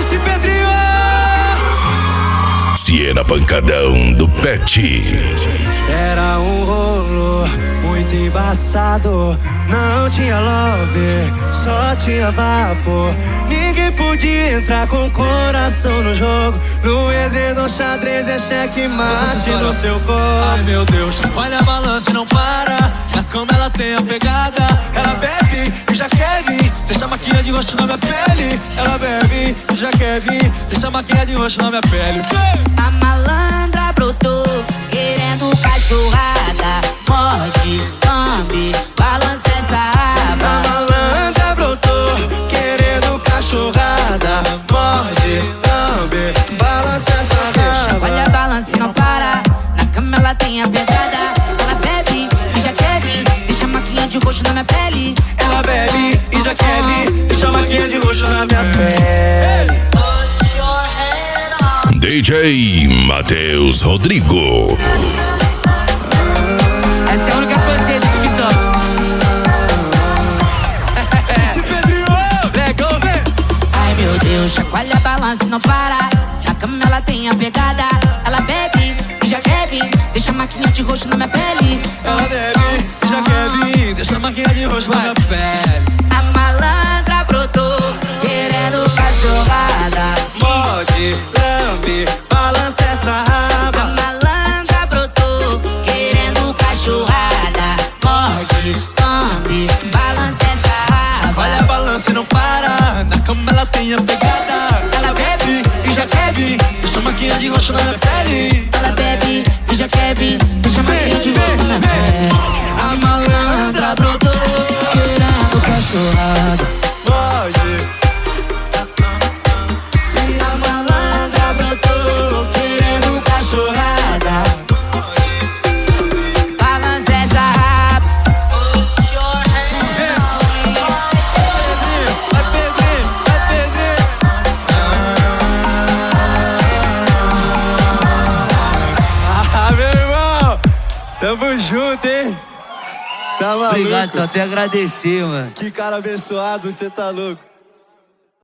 MC Pedrinho! Siena Pancadão do Pet. Era um rolo muito embaçado. Não tinha love, só tinha vapor. Ninguém podia entrar com o coração no jogo. No edredom xadrez é cheque mate no seu corpo. Ai meu Deus, olha a balança e não para. Na cama ela tem a pegada. Ela bebe e já quer vir. Deixa a maquinha de rosto na minha pele. Ela bebe e já quer vir. Deixa a maquinha de rosto na minha pele. A malandra brotou, querendo cachorrada. Morde, lambe, balança essa aba. A malandra brotou, querendo cachorrada. Morde, lambe, balança essa raba. Olha a balança e não para. Na cama ela tem a pegada. Ela bebe e já quer vir. Deixa a maquinha de roxo na minha pele. Ela bebe e já quer vir. Deixa a maquinha de roxo na minha pele. DJ Matheus Rodrigo. Essa é a única coisa do TikTok. Esse Pedrinho, legal, vem. Ai meu Deus, chacoalha a balança e não para. Na cama ela tem a pegada. Ela bebe e já quer vir. Deixa a maquinha de roxo na minha pele. Ela bebe e já quer vir. Deixa a maquinha de roxo na minha pele. A malandra brotou, querendo cachorrada. Morde, lambe, balança essa A raba. malandra brotou, querendo cachorrada. Morde, lambe, balança essa raba. Olha a balança e não para. Na cama ela tem a pegada. Ela bebe E já quer vir. Deixa a maquinha de rosto na minha pele. Ela bebe e já quer vir. Deixa a maquinha de rosto na minha pele. A malandra brotou, querendo cachorrada. Morde. E a malandra brotou, querendo cachorrada. Balança essa raba. Vai Pedrinho, vai Pedrinho. Ah, meu irmão, tamo junto, hein? Tá maluco? Obrigado, só até agradecer, mano. Que cara abençoado, você tá louco.